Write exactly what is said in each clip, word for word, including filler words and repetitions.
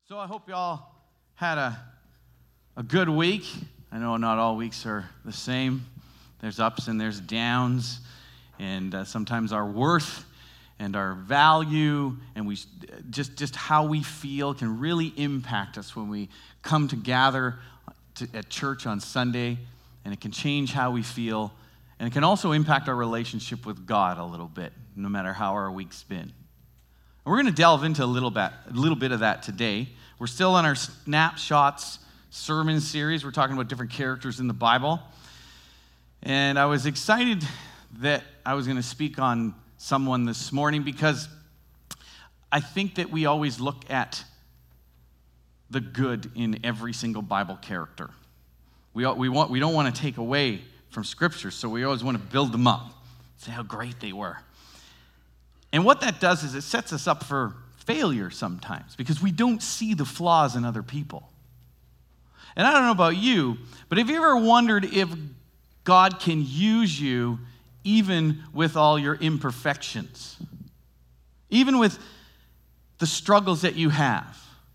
So I hope y'all had a, a good week. I know not all weeks are the same. There's ups and there's downs, and uh, sometimes our worth and our value and we just, just how we feel can really impact us when we come to gather to, at church on Sunday, and it can change how we feel, and it can also impact our relationship with God a little bit, no matter how our week's been. And we're going to delve into a little bit, a little bit of that today. We're still on our Snapshots sermon series. We're talking about different characters in the Bible. And I was excited that I was going to speak on someone this morning because I think that we always look at the good in every single Bible character. We, we, want, we don't want to take away from Scripture, so we always want to build them up, say how great they were. And what that does is it sets us up for failure sometimes because we don't see the flaws in other people. And I don't know about you, but have you ever wondered if God can use you even with all your imperfections? Even with the struggles that you have,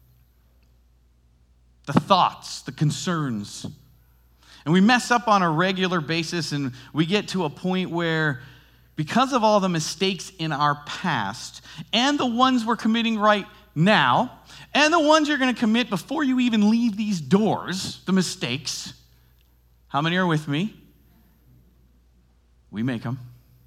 the thoughts, the concerns. And we mess up on a regular basis, and we get to a point where because of all the mistakes in our past and the ones we're committing right now and the ones you're going to commit before you even leave these doors, the mistakes, how many are with me? We make them.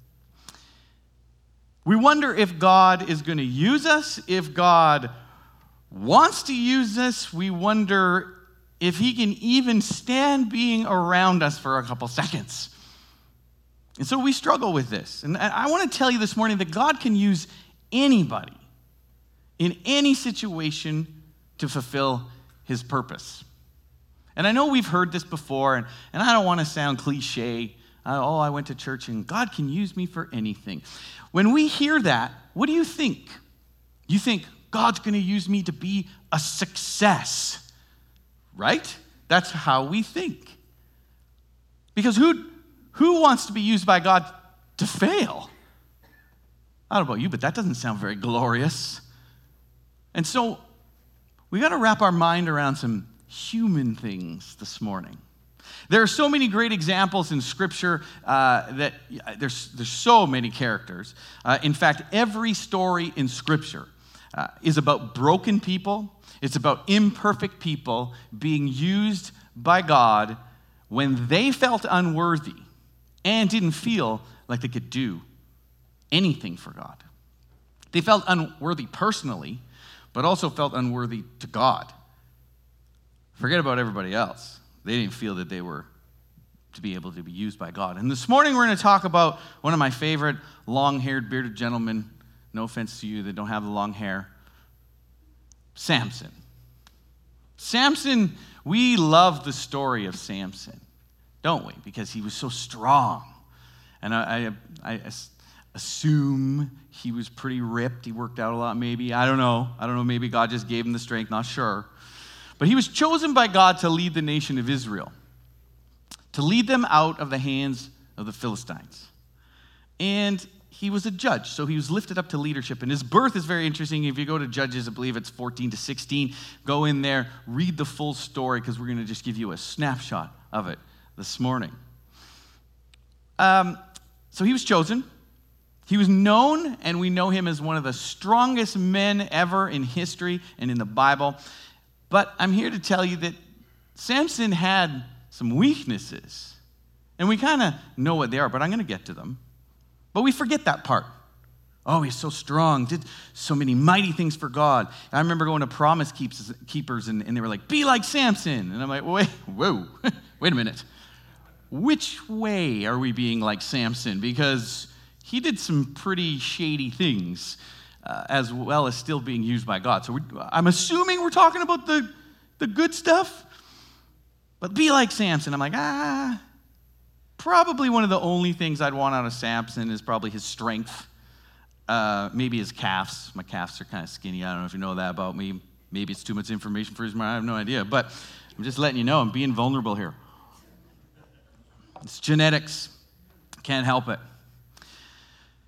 We wonder if God is going to use us, if God wants to use us. We wonder if he can even stand being around us for a couple seconds. And so we struggle with this. And I want to tell you this morning that God can use anybody in any situation to fulfill his purpose. And I know we've heard this before, and, and I don't want to sound cliche. Uh, oh, I went to church and God can use me for anything. When we hear that, what do you think? You think, God's going to use me to be a success, right? That's how we think. Because who... Who wants to be used by God to fail? I don't know about you, but that doesn't sound very glorious. And so we got to wrap our mind around some human things this morning. There are so many great examples in Scripture uh, that there's, there's so many characters. Uh, in fact, every story in Scripture uh, is about broken people. It's about imperfect people being used by God when they felt unworthy and didn't feel like they could do anything for God. They felt unworthy personally, but also felt unworthy to God. Forget about everybody else. They didn't feel that they were to be able to be used by God. And this morning we're going to talk about one of my favorite long-haired, bearded gentlemen. No offense to you that don't have the long hair. Samson. Samson, we love the story of Samson, don't we? Because he was so strong. And I, I, I assume he was pretty ripped. He worked out a lot, maybe. I don't know. I don't know. Maybe God just gave him the strength. Not sure. But he was chosen by God to lead the nation of Israel, to lead them out of the hands of the Philistines. And he was a judge, so he was lifted up to leadership. And his birth is very interesting. If you go to Judges, I believe it's fourteen to sixteen, go in there, read the full story, because we're going to just give you a snapshot of it this morning. Um, so he was chosen. He was known, and we know him as one of the strongest men ever in history and in the Bible. But I'm here to tell you that Samson had some weaknesses. And we kind of know what they are, but I'm going to get to them. But we forget that part. Oh, he's so strong, did so many mighty things for God. I remember going to Promise Keepers, and, and they were like, be like Samson. And I'm like, wait, whoa, wait a minute. Which way are we being like Samson? Because he did some pretty shady things, uh, as well as still being used by God. So we're, I'm assuming we're talking about the, the good stuff. But be like Samson. I'm like, ah, probably one of the only things I'd want out of Samson is probably his strength. Uh, maybe his calves. My calves are kind of skinny. I don't know if you know that about me. Maybe it's too much information for his mind. I have no idea. But I'm just letting you know I'm being vulnerable here. It's genetics. Can't help it.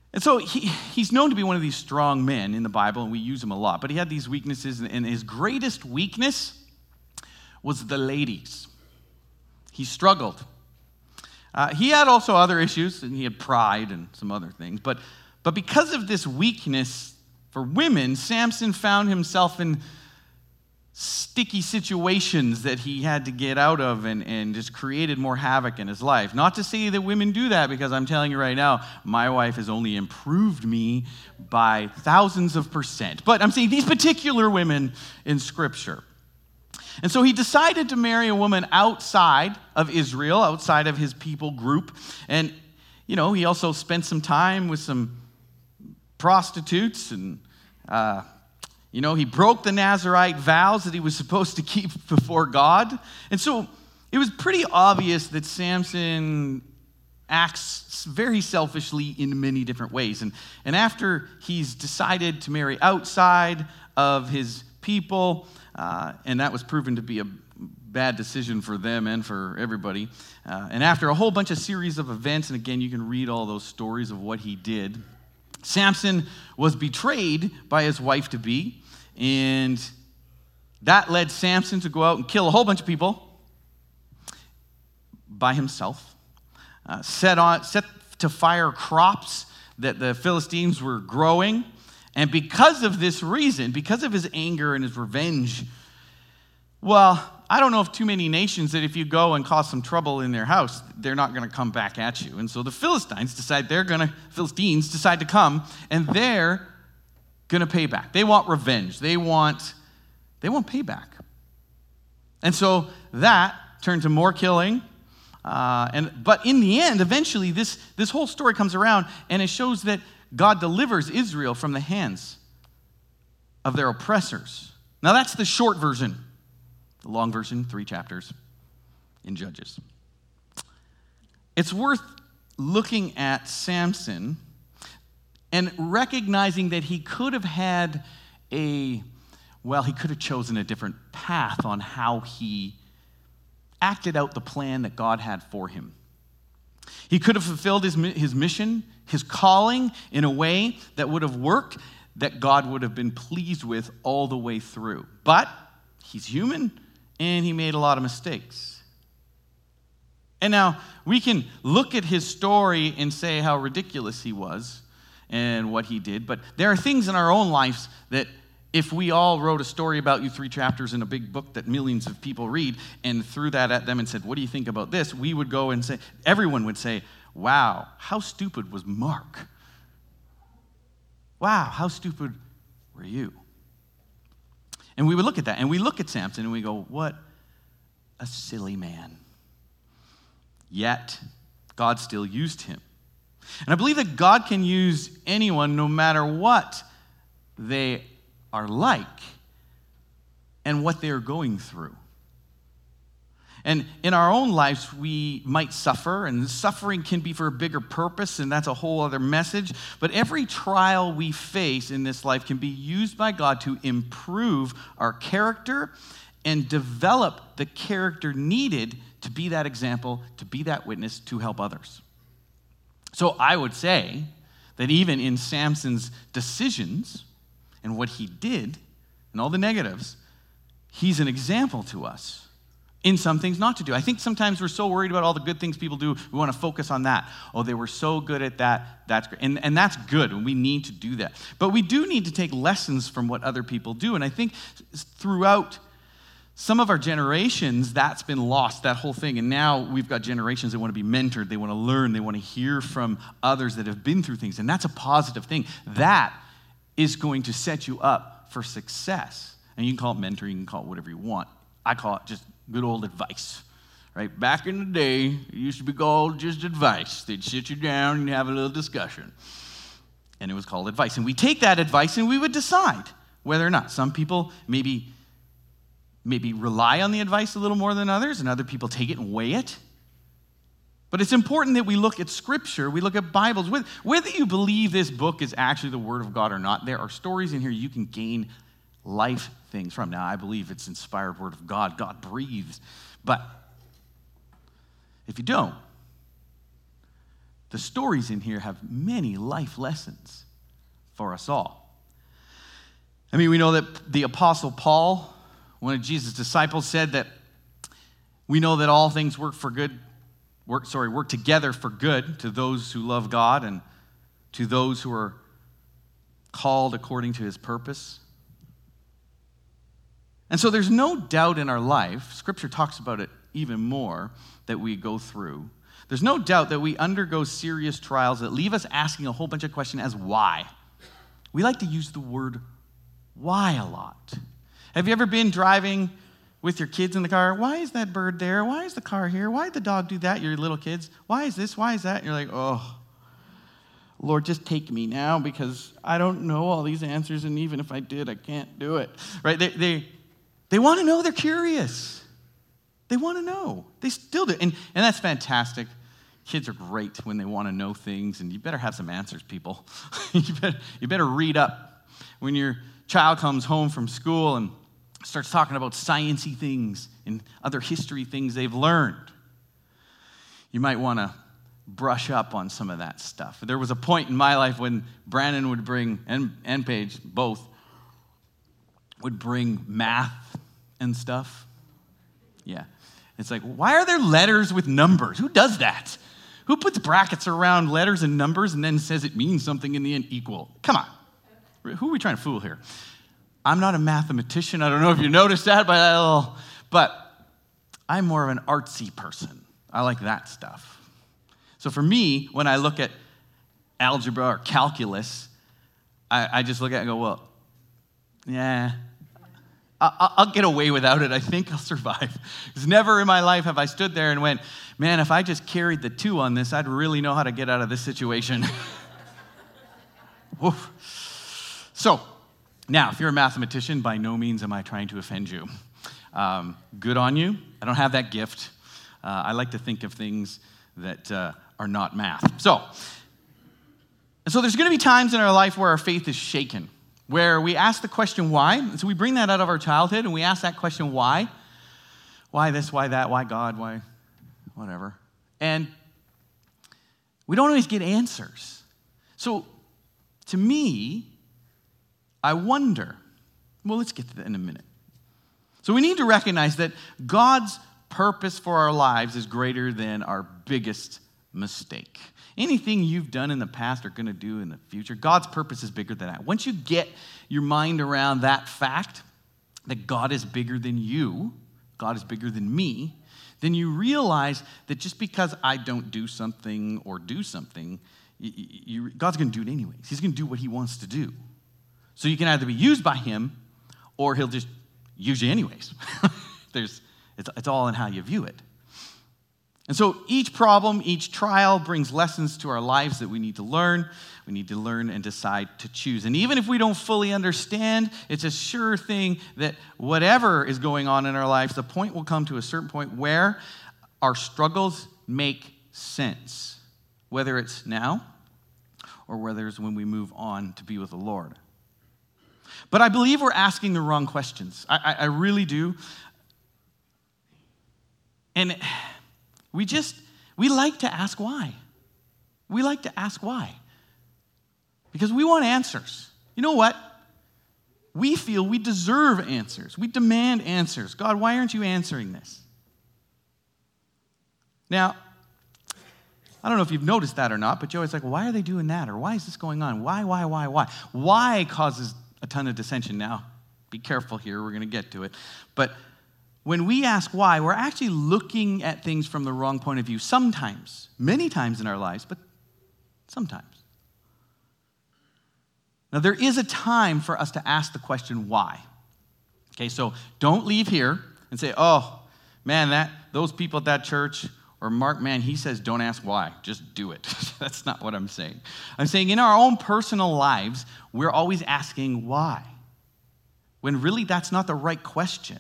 And so he, he's known to be one of these strong men in the Bible, and we use him a lot. But he had these weaknesses, and his greatest weakness was the ladies. He struggled. Uh, he had also other issues, and he had pride and some other things. But, but because of this weakness for women, Samson found himself in sticky situations that he had to get out of, and, and just created more havoc in his life. Not to say that women do that, because I'm telling you right now, my wife has only improved me by thousands of percent. But I'm saying these particular women in Scripture. And so he decided to marry a woman outside of Israel, outside of his people group. And, you know, he also spent some time with some prostitutes, and uh, You know, he broke the Nazirite vows that he was supposed to keep before God. And so it was pretty obvious that Samson acts very selfishly in many different ways. And, and after he's decided to marry outside of his people, uh, and that was proven to be a bad decision for them and for everybody. Uh, and after a whole bunch of series of events, and again, you can read all those stories of what he did, Samson was betrayed by his wife-to-be, and that led Samson to go out and kill a whole bunch of people by himself, uh, set on set to fire crops that the Philistines were growing, and because of this reason, because of his anger and his revenge, well, I don't know of too many nations that if you go and cause some trouble in their house, they're not going to come back at you. And so the Philistines decide they're going to, Philistines decide to come, and they're going to pay back. They want revenge. They want, they want payback. And so that turned to more killing. Uh, and but in the end, eventually, this, this whole story comes around, and it shows that God delivers Israel from the hands of their oppressors. Now, that's the short version. The long version, three chapters in Judges. It's worth looking at Samson and recognizing that he could have had a, well, he could have chosen a different path on how he acted out the plan that God had for him. He could have fulfilled his, his mission, his calling, in a way that would have worked, that God would have been pleased with all the way through. But he's human, and he made a lot of mistakes. And now, we can look at his story and say how ridiculous he was and what he did, but there are things in our own lives that if we all wrote a story about you, three chapters in a big book that millions of people read, and threw that at them and said, what do you think about this? We would go and say, everyone would say, wow, how stupid was Mark? Wow, how stupid were you? And we would look at that, and we look at Samson, and we go, what a silly man. Yet, God still used him. And I believe that God can use anyone no matter what they are like and what they are going through. And in our own lives, we might suffer, and suffering can be for a bigger purpose, and that's a whole other message. But every trial we face in this life can be used by God to improve our character and develop the character needed to be that example, to be that witness, to help others. So I would say that even in Samson's decisions and what he did and all the negatives, he's an example to us. In some things not to do. I think sometimes we're so worried about all the good things people do, we want to focus on that. Oh, they were so good at that, that's great. And, and that's good, and we need to do that. But we do need to take lessons from what other people do. And I think throughout some of our generations, that's been lost, that whole thing. And now we've got generations that want to be mentored, they want to learn, they want to hear from others that have been through things. And that's a positive thing. That is going to set you up for success. And you can call it mentoring, you can call it whatever you want. I call it just good old advice, right? Back in the day, it used to be called just advice. They'd sit you down and have a little discussion. And it was called advice. And we take that advice and we would decide whether or not. Some people maybe, maybe rely on the advice a little more than others, and other people take it and weigh it. But it's important that we look at Scripture, we look at Bibles. Whether you believe this book is actually the Word of God or not, there are stories in here you can gain life things from. Now, I believe it's inspired word of God. God breathes. But if you don't, the stories in here have many life lessons for us all. I mean, we know that the Apostle Paul, one of Jesus' disciples, said that we know that all things work for good, work, sorry, work together for good to those who love God and to those who are called according to his purpose. And so there's no doubt in our life, Scripture talks about it even more, that we go through. There's no doubt that we undergo serious trials that leave us asking a whole bunch of questions as why. We like to use the word why a lot. Have you ever been driving with your kids in the car? Why is that bird there? Why is the car here? Why did the dog do that? Your little kids. Why is this? Why is that? And you're like, oh, Lord, just take me now because I don't know all these answers, and even if I did, I can't do it. Right? They they they want to know. They're curious. They want to know. They still do. And, and that's fantastic. Kids are great when they want to know things, and you better have some answers, people. you, better, you better read up. When your child comes home from school and starts talking about sciencey things and other history things they've learned, you might want to brush up on some of that stuff. There was a point in my life when Brandon would bring, and, and Paige, both, would bring math and stuff. Yeah. It's like, why are there letters with numbers? Who does that? Who puts brackets around letters and numbers and then says it means something in the end equal? Come on. Who are we trying to fool here? I'm not a mathematician. I don't know if you noticed that, but, I'll, but I'm more of an artsy person. I like that stuff. So for me, when I look at algebra or calculus, I, I just look at it and go, well, yeah, I, I'll get away without it. I think I'll survive. Because never in my life have I stood there and went, man, if I just carried the two on this, I'd really know how to get out of this situation. So, now, if you're a mathematician, by no means am I trying to offend you. Um, good on you. I don't have that gift. Uh, I like to think of things that uh, are not math. So, so there's going to be times in our life where our faith is shaken, where we ask the question why. And so we bring that out of our childhood and we ask that question why. Why this, why that, why God, why whatever. And we don't always get answers. So to me, I wonder, well, let's get to that in a minute. So we need to recognize that God's purpose for our lives is greater than our biggest mistake. Anything you've done in the past or going to do in the future, God's purpose is bigger than that. Once you get your mind around that fact, that God is bigger than you, God is bigger than me, then you realize that just because I don't do something or do something, you, you, God's going to do it anyways. He's going to do what he wants to do. So you can either be used by him or he'll just use you anyways. There's, it's, it's all in how you view it. And so each problem, each trial brings lessons to our lives that we need to learn. We need to learn and decide to choose. And even if we don't fully understand, it's a sure thing that whatever is going on in our lives, the point will come to a certain point where our struggles make sense, whether it's now or whether it's when we move on to be with the Lord. But I believe we're asking the wrong questions. I, I, I really do. And we just, we like to ask why. We like to ask why. Because we want answers. You know what? We feel we deserve answers. We demand answers. God, why aren't you answering this? Now, I don't know if you've noticed that or not, but you're always like, why are they doing that? Or why is this going on? Why, why, why, why? Why causes a ton of dissension. Now, be careful here. We're going to get to it. But when we ask why, we're actually looking at things from the wrong point of view sometimes, many times in our lives, but sometimes. Now, there is a time for us to ask the question why. Okay, so don't leave here and say, oh, man, that those people at that church, or Mark, man, he says don't ask why, just do it. That's not what I'm saying. I'm saying in our own personal lives, we're always asking why, when really that's not the right question.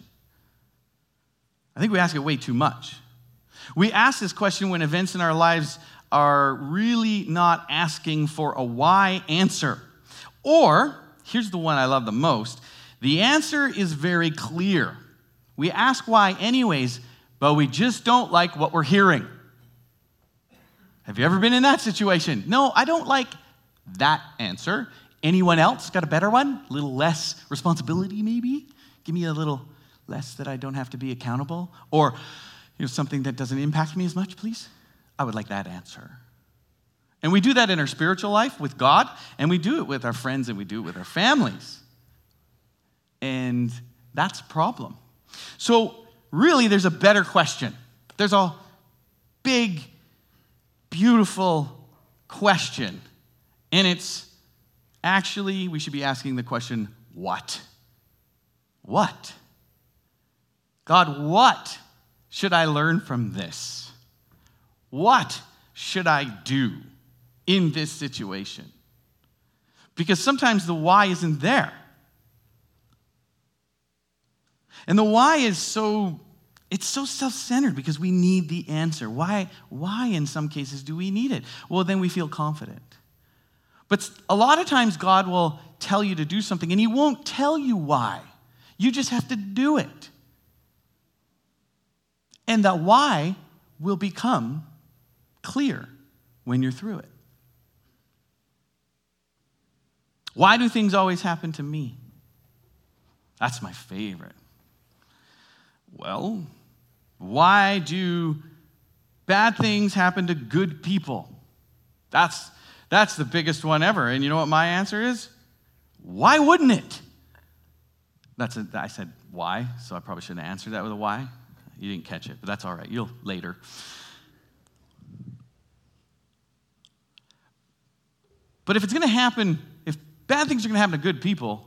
I think we ask it way too much. We ask this question when events in our lives are really not asking for a why answer. Or, here's the one I love the most, the answer is very clear. We ask why anyways, but we just don't like what we're hearing. Have you ever been in that situation? No, I don't like that answer. Anyone else got a better one? A little less responsibility, maybe? Give me a little less that I don't have to be accountable? Or, you know, something that doesn't impact me as much, please? I would like that answer. And we do that in our spiritual life with God, and we do it with our friends, and we do it with our families. And that's a problem. So really, there's a better question. There's a big, beautiful question. And it's actually, we should be asking the question, what? What? God, what should I learn from this? What should I do in this situation? Because sometimes the why isn't there. And the why is so, it's so self-centered because we need the answer. Why, why in some cases do we need it? Well, then we feel confident. But a lot of times God will tell you to do something and he won't tell you why. You just have to do it. And the why will become clear when you're through it. Why do things always happen to me? That's my favorite. Well, why do bad things happen to good people? That's, that's the biggest one ever. And you know what my answer is? Why wouldn't it? That's a, I said why, so I probably shouldn't answer that with a why. You didn't catch it, but that's all right. You'll later. But if it's going to happen, if bad things are going to happen to good people,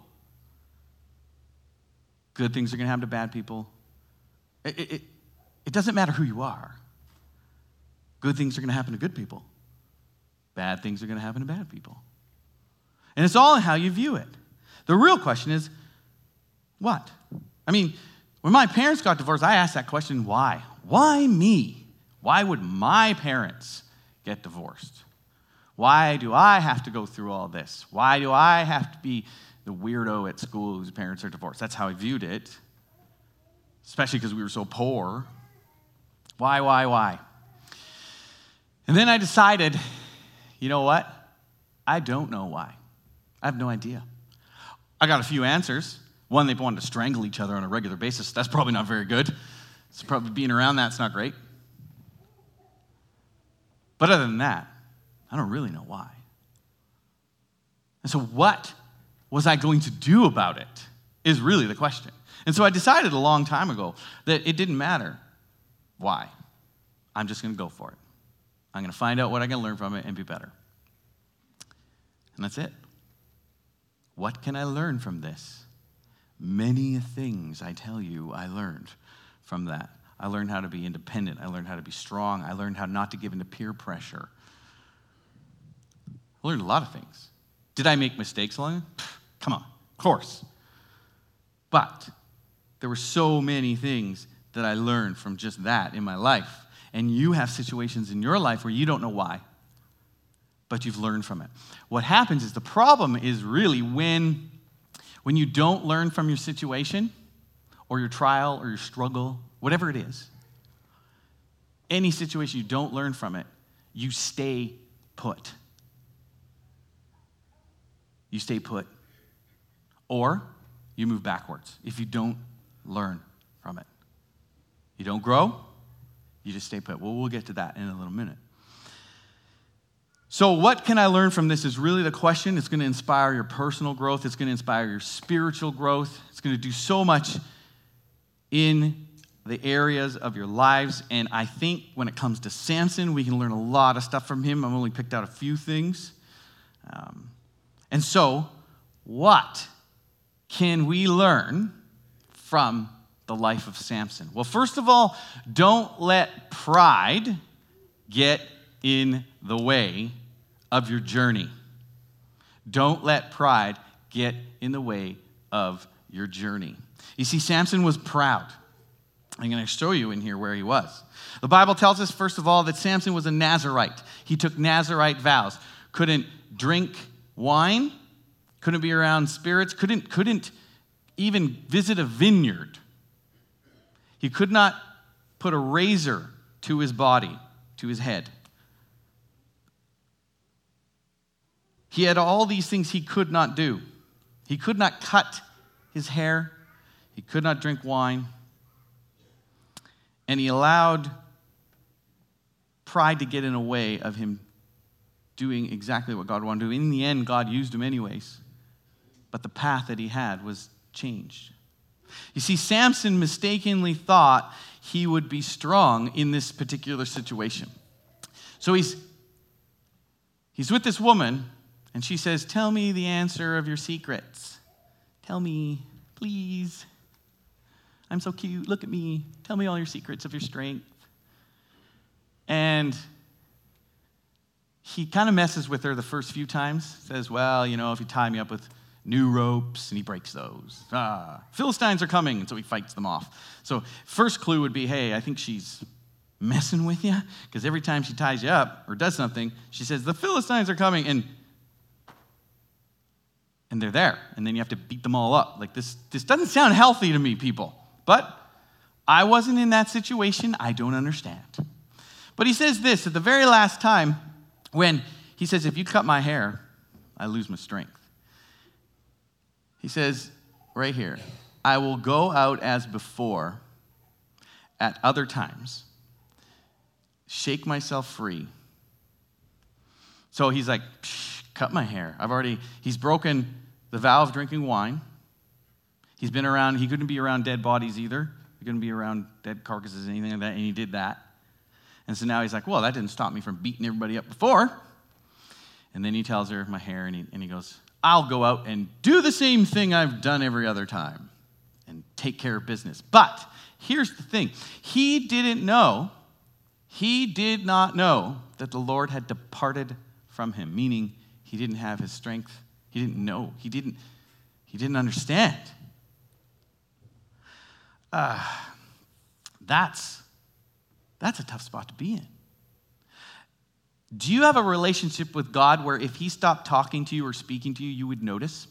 good things are going to happen to bad people, it, it, it doesn't matter who you are. Good things are going to happen to good people. Bad things are going to happen to bad people. And it's all in how you view it. The real question is, what? I mean, when my parents got divorced, I asked that question, why? Why me? Why would my parents get divorced? Why do I have to go through all this? Why do I have to be the weirdo at school whose parents are divorced? That's how I viewed it, especially because we were so poor. Why, why, why? And then I decided, you know what? I don't know why. I have no idea. I got a few answers. One, they wanted to strangle each other on a regular basis. That's probably not very good. So probably being around that's not great. But other than that, I don't really know why. And so what was I going to do about it is really the question. And so I decided a long time ago that it didn't matter why. I'm just going to go for it. I'm going to find out what I can learn from it and be better. And that's it. What can I learn from this? Many things, I tell you, I learned from that. I learned how to be independent. I learned how to be strong. I learned how not to give into peer pressure. I learned a lot of things. Did I make mistakes along it? Come on, of course. But there were so many things that I learned from just that in my life. And you have situations in your life where you don't know why, but you've learned from it. What happens is the problem is really when, when you don't learn from your situation or your trial or your struggle, whatever it is, any situation you don't learn from it, you stay put. You stay put. Or you move backwards if you don't learn from it. You don't grow, you just stay put. Well, we'll get to that in a little minute. So what can I learn from this is really the question. It's going to inspire your personal growth. It's going to inspire your spiritual growth. It's going to do so much in the areas of your lives. And I think when it comes to Samson, we can learn a lot of stuff from him. I've only picked out a few things. Um, and so, what can we learn from the life of Samson? Well, first of all, don't let pride get in the way of your journey. Don't let pride get in the way of your journey. You see, Samson was proud. I'm going to show you in here where he was. The Bible tells us, first of all, that Samson was a Nazirite. He took Nazirite vows. Couldn't drink wine, couldn't be around spirits, couldn't, couldn't even visit a vineyard. He could not put a razor to his body, to his head. He had all these things he could not do. He could not cut his hair. He could not drink wine. And he allowed pride to get in the way of him doing exactly what God wanted to do. In the end, God used him anyways. But the path that he had was changed. You see, Samson mistakenly thought he would be strong in this particular situation. So he's, he's with this woman, and she says, "Tell me the answer of your secrets. Tell me, please. I'm so cute. Look at me. Tell me all your secrets of your strength." And he kind of messes with her the first few times. Says, "Well, you know, if you tie me up with new ropes," and he breaks those. Ah, Philistines are coming, and so he fights them off. So first clue would be, hey, I think she's messing with you, because every time she ties you up or does something, she says, "The Philistines are coming," and and they're there, and then you have to beat them all up. Like, this, this doesn't sound healthy to me, people. But I wasn't in that situation. I don't understand. But he says this at the very last time, when he says, "If you cut my hair, I lose my strength." He says right here, "I will go out as before at other times, shake myself free." So he's like, cut my hair. I've already, he's broken the vow of drinking wine. He's been around, he couldn't be around dead bodies either. He couldn't be around dead carcasses, anything like that, and he did that. And so now he's like, well, that didn't stop me from beating everybody up before. And then he tells her, my hair, and he, and he goes, "I'll go out and do the same thing I've done every other time and take care of business." But here's the thing. He didn't know, he did not know that the Lord had departed from him, meaning he didn't have his strength. He didn't know. He didn't, he didn't understand. Uh, that's That's a tough spot to be in. Do you have a relationship with God where if he stopped talking to you or speaking to you, you would notice?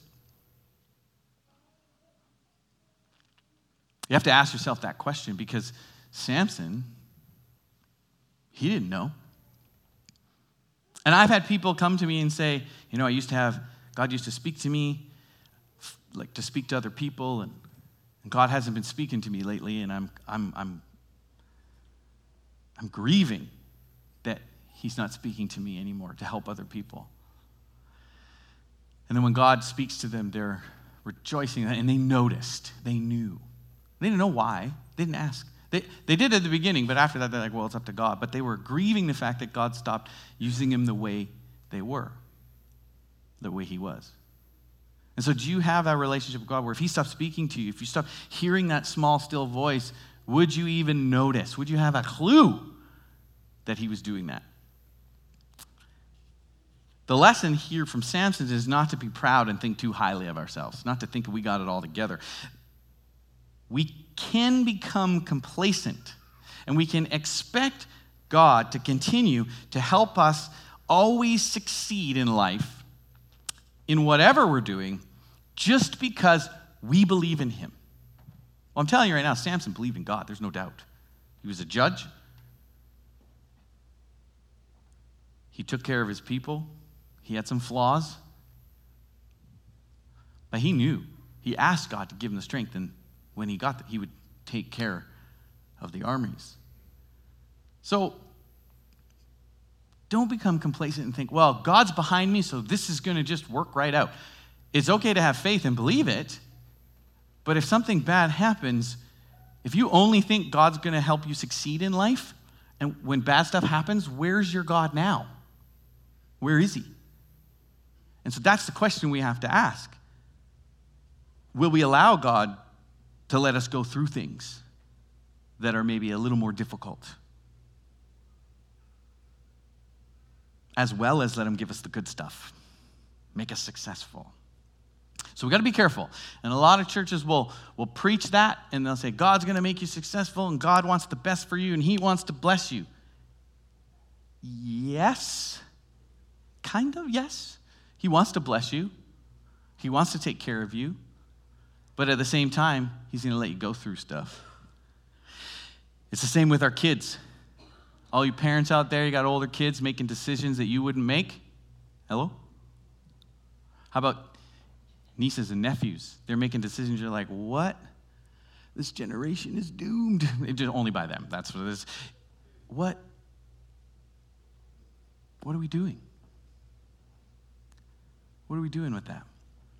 You have to ask yourself that question, because Samson, he didn't know. And I've had people come to me and say, you know, I used to have, God used to speak to me, like to speak to other people, and, and God hasn't been speaking to me lately, and I'm I'm I'm I'm grieving that he's not speaking to me anymore to help other people. And then when God speaks to them, they're rejoicing, and they noticed, they knew. They didn't know why. They didn't ask. They, they did at the beginning, but after that, they're like, well, it's up to God. But they were grieving the fact that God stopped using him the way they were, the way he was. And so do you have that relationship with God where if he stopped speaking to you, if you stopped hearing that small, still voice, would you even notice? Would you have a clue that he was doing that? The lesson here from Samson is not to be proud and think too highly of ourselves, not to think we got it all together. We can become complacent, and we can expect God to continue to help us always succeed in life, in whatever we're doing, just because we believe in him. Well, I'm telling you right now, Samson believed in God. There's no doubt. He was a judge. He took care of his people. He had some flaws. But he knew. He asked God to give him the strength, and when he got that, he would take care of the armies. So don't become complacent and think, well, God's behind me, so this is going to just work right out. It's okay to have faith and believe it, but if something bad happens, if you only think God's going to help you succeed in life, and when bad stuff happens, where's your God now? Where is he? And so that's the question we have to ask. Will we allow God to let us go through things that are maybe a little more difficult, as well as let him give us the good stuff, make us successful? So we got to be careful. And a lot of churches will, will preach that, and they'll say, God's going to make you successful, and God wants the best for you, and he wants to bless you. Yes. Kind of, yes. He wants to bless you. He wants to take care of you. But at the same time, he's going to let you go through stuff. It's the same with our kids. All you parents out there, you got older kids making decisions that you wouldn't make. Hello? How about nieces and nephews? They're making decisions. You're like, what? This generation is doomed. It just only by them. That's what it is. What? What are we doing? What are we doing with that?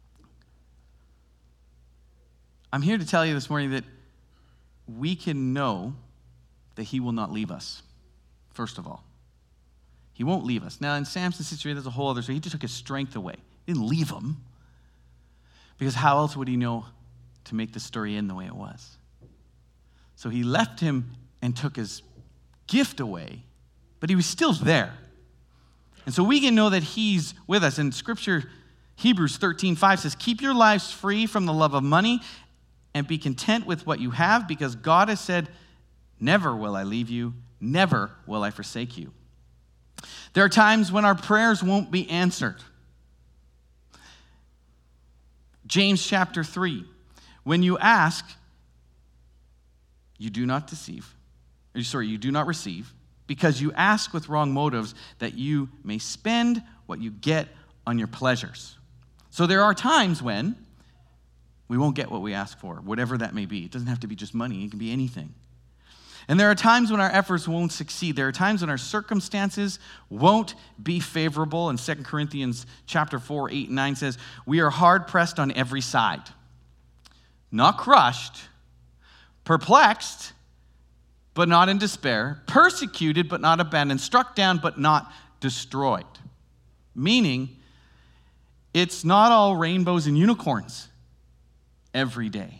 I'm here to tell you this morning that we can know that he will not leave us, first of all. He won't leave us. Now, in Samson's situation, there's a whole other story. He just took his strength away. He didn't leave him. Because how else would he know to make the story end the way it was? So he left him and took his gift away, but he was still there. And so we can know that he's with us. And Scripture, Hebrews thirteen five says, keep your lives free from the love of money and be content with what you have, because God has said, never will I leave you, never will I forsake you. There are times when our prayers won't be answered. James chapter three, when you ask, you do not deceive. Sorry, you do not receive, because you ask with wrong motives, that you may spend what you get on your pleasures. So there are times when we won't get what we ask for, whatever that may be. It doesn't have to be just money. It can be anything. And there are times when our efforts won't succeed. There are times when our circumstances won't be favorable. And Second Corinthians chapter four, eight, and nine says, we are hard-pressed on every side, not crushed, perplexed, but not in despair, persecuted, but not abandoned, struck down, but not destroyed. Meaning, it's not all rainbows and unicorns every day.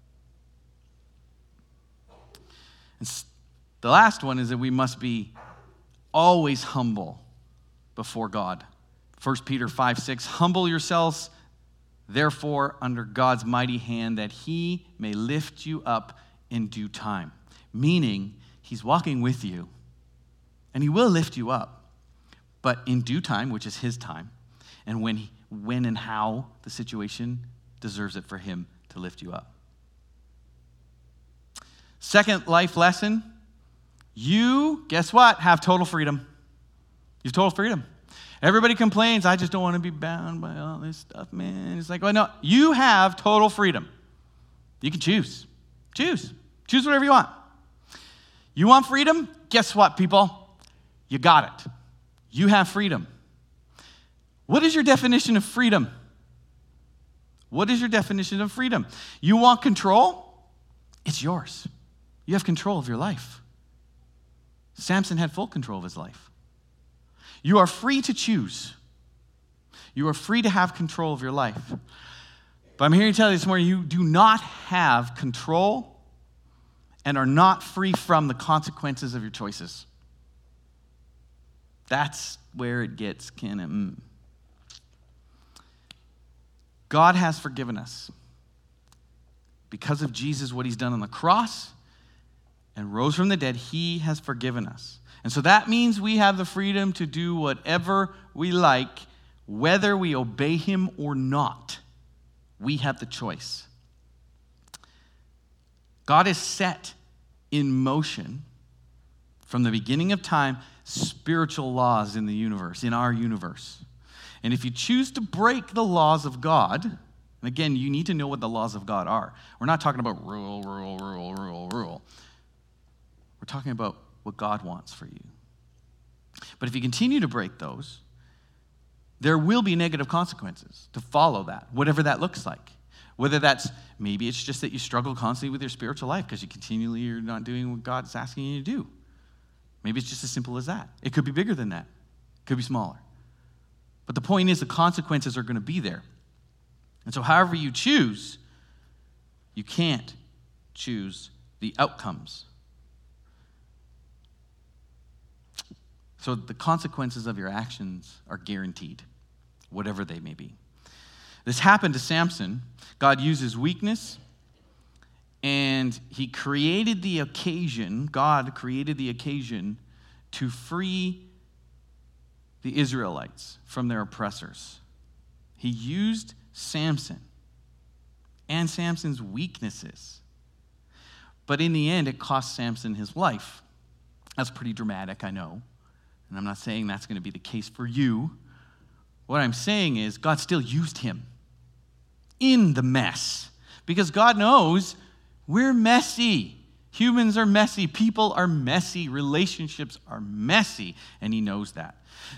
And the last one is that we must be always humble before God. First Peter five six, humble yourselves, therefore, under God's mighty hand, that he may lift you up in due time. Meaning, he's walking with you, and he will lift you up, but in due time, which is his time, and when, he, when and how the situation deserves it for him to lift you up. Second life lesson, you, guess what, have total freedom. You have total freedom. Everybody complains, I just don't want to be bound by all this stuff, man. It's like, well, no, you have total freedom. You can choose. Choose. Choose whatever you want. You want freedom? Guess what, people? You got it. You have freedom. What is your definition of freedom? What is your definition of freedom? You want control? It's yours. You have control of your life. Samson had full control of his life. You are free to choose. You are free to have control of your life. But I'm here to tell you this morning, you do not have control and are not free from the consequences of your choices. That's where it gets kind of, mm. God has forgiven us. Because of Jesus, what he's done on the cross and rose from the dead, he has forgiven us. And so that means we have the freedom to do whatever we like, whether we obey him or not. We have the choice. God has set in motion from the beginning of time spiritual laws in the universe, in our universe. And if you choose to break the laws of God, and again, you need to know what the laws of God are. We're not talking about rule, rule, rule, rule, rule. We're talking about what God wants for you. But if you continue to break those, there will be negative consequences to follow that, whatever that looks like. Whether that's, maybe it's just that you struggle constantly with your spiritual life because you continually are not doing what God's asking you to do. Maybe it's just as simple as that. It could be bigger than that. It could be smaller. But the point is the consequences are going to be there. And so however you choose, you can't choose the outcomes. So the consequences of your actions are guaranteed, whatever they may be. This happened to Samson. God used his weakness, and he created the occasion, God created the occasion to free the Israelites from their oppressors. He used Samson and Samson's weaknesses. But in the end, it cost Samson his life. That's pretty dramatic, I know. And I'm not saying that's going to be the case for you What I'm saying is God still used him in the mess because God knows we're messy. Humans are messy. People are messy. Relationships are messy, and he knows that.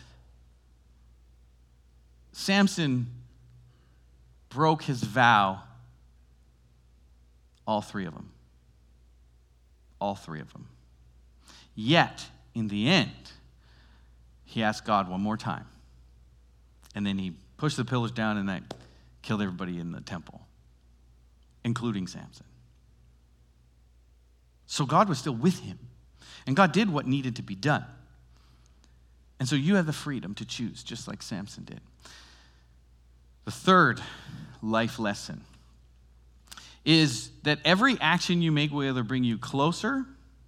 Samson broke his vow, all three of them. All three of them. Yet, in the end, he asked God one more time. And then he pushed the pillars down and that killed everybody in the temple, including Samson. So God was still with him. And God did what needed to be done. And so you have the freedom to choose, just like Samson did. The third life lesson is that every action you make will either bring you closer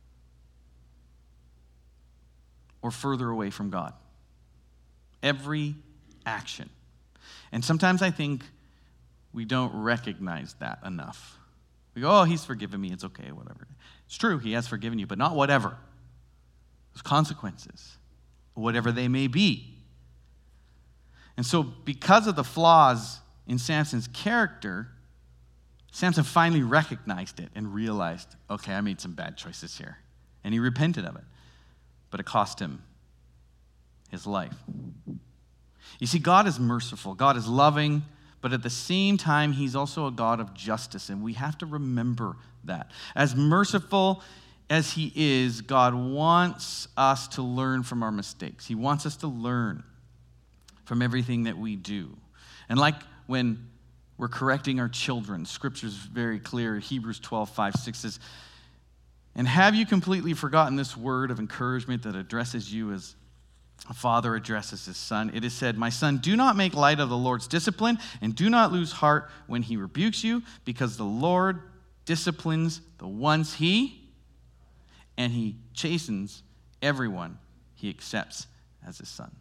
or further away from God. Every action. And sometimes I think we don't recognize that enough. We go, oh, he's forgiven me, it's okay, whatever. It's true, he has forgiven you, but not whatever. There's consequences, whatever they may be. And so because of the flaws in Samson's character, Samson finally recognized it and realized, okay, I made some bad choices here. And he repented of it. But it cost him his life. You see, God is merciful. God is loving. But at the same time, he's also a God of justice. And we have to remember that. As merciful as he is, God wants us to learn from our mistakes. He wants us to learn from everything that we do. And like when we're correcting our children, Scripture's very clear. Hebrews twelve, five, six says, and have you completely forgotten this word of encouragement that addresses you as a father addresses his son? It is said, my son, do not make light of the Lord's discipline, and do not lose heart when he rebukes you, because the Lord disciplines the ones he, and he chastens everyone he accepts as his sons.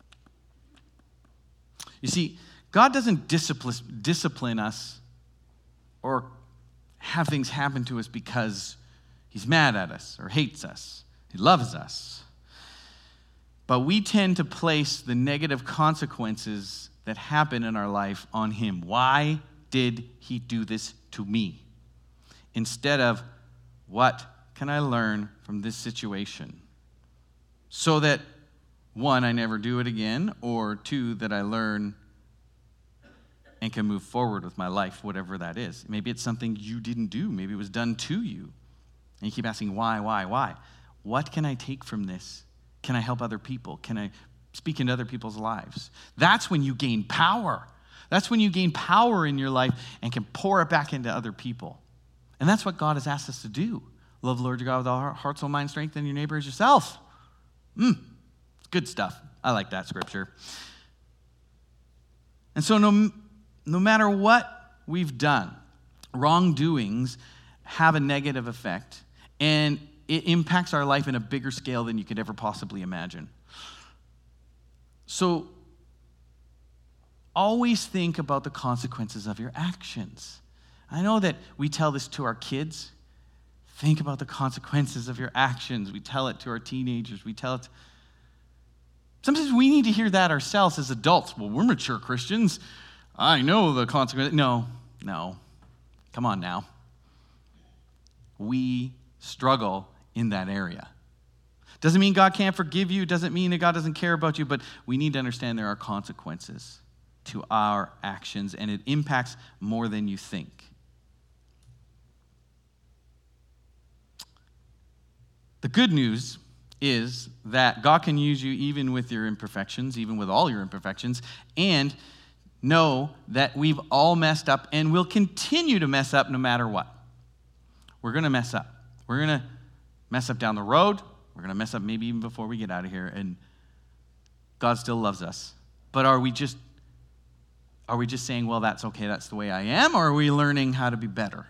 You see, God doesn't discipline, discipline us or have things happen to us because he's mad at us or hates us. He loves us. But we tend to place the negative consequences that happen in our life on him. Why did he do this to me? Instead of, what can I learn from this situation? So that, one, I never do it again, or two, that I learn and can move forward with my life, whatever that is. Maybe it's something you didn't do. Maybe it was done to you. And you keep asking, why, why, why? What can I take from this? Can I help other people? Can I speak into other people's lives? That's when you gain power. That's when you gain power in your life and can pour it back into other people. And that's what God has asked us to do. Love the Lord your God with all our heart, soul, mind, strength, and your neighbor as yourself. Mm, it's good stuff. I like that scripture. And so no, no matter what we've done, wrongdoings have a negative effect, and it impacts our life in a bigger scale than you could ever possibly imagine. So always think about the consequences of your actions. I know that we tell this to our kids. Think about the consequences of your actions. We tell it to our teenagers. We tell it. Sometimes we need to hear that ourselves as adults. Well, we're mature Christians. I know the consequences. No, no. Come on now. We struggle in that area. Doesn't mean God can't forgive you. Doesn't mean that God doesn't care about you. But we need to understand there are consequences to our actions, and it impacts more than you think. The good news is that God can use you even with your imperfections, even with all your imperfections, and know that we've all messed up and will continue to mess up no matter what. We're going to mess up. We're going to mess up down the road. We're going to mess up maybe even before we get out of here, and God still loves us. But are we just are we just saying, well, that's okay, that's the way I am, or are we learning how to be better?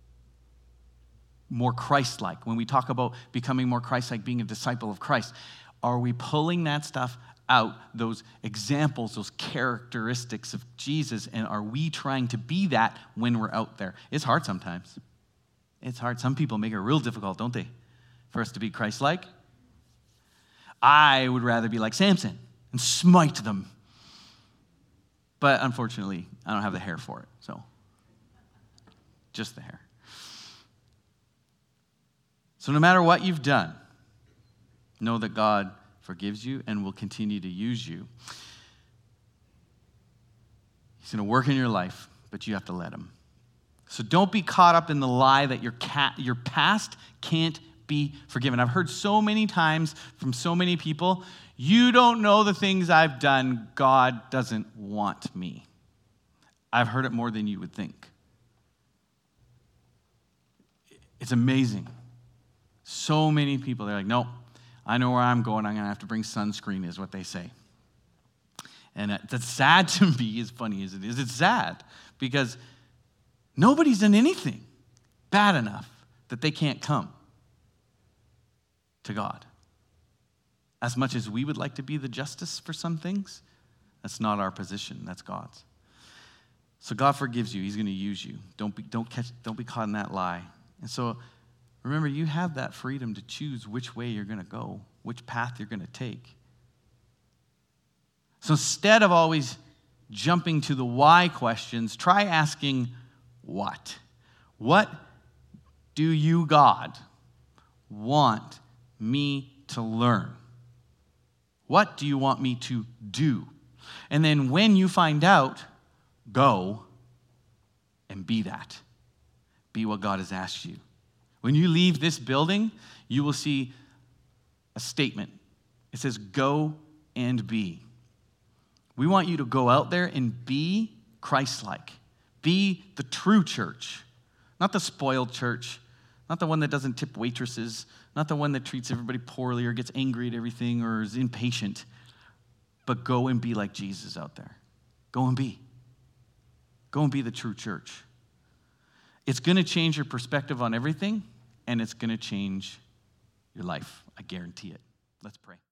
More Christ-like. When we talk about becoming more Christ-like, being a disciple of Christ, are we pulling that stuff out, those examples, those characteristics of Jesus, and are we trying to be that when we're out there? It's hard sometimes. It's hard. Some people make it real difficult, don't they, for us to be Christ-like? I would rather be like Samson and smite them. But unfortunately, I don't have the hair for it, so just the hair. So no matter what you've done, know that God forgives you and will continue to use you. He's going to work in your life, but you have to let him. So don't be caught up in the lie that your cat, your past can't be forgiven. I've heard so many times from so many people, you don't know the things I've done. God doesn't want me. I've heard it more than you would think. It's amazing. So many people, they're like, no, I know where I'm going. I'm going to have to bring sunscreen, is what they say. And that's sad to me, as funny as it is. It's sad because nobody's done anything bad enough that they can't come to God. As much as we would like to be the justice for some things, that's not our position. That's God's. So God forgives you. He's going to use you. Don't be, don't catch, don't be caught in that lie. And so remember, you have that freedom to choose which way you're going to go, which path you're going to take. So instead of always jumping to the why questions, try asking what. What do you, God, want me to learn? What do you want me to do? And then when you find out, go and be that. Be what God has asked you. When you leave this building, you will see a statement. It says, go and be. We want you to go out there and be Christ-like. Be the true church, not the spoiled church, not the one that doesn't tip waitresses, not the one that treats everybody poorly or gets angry at everything or is impatient, but go and be like Jesus out there. Go and be. Go and be the true church. It's going to change your perspective on everything, and it's going to change your life. I guarantee it. Let's pray.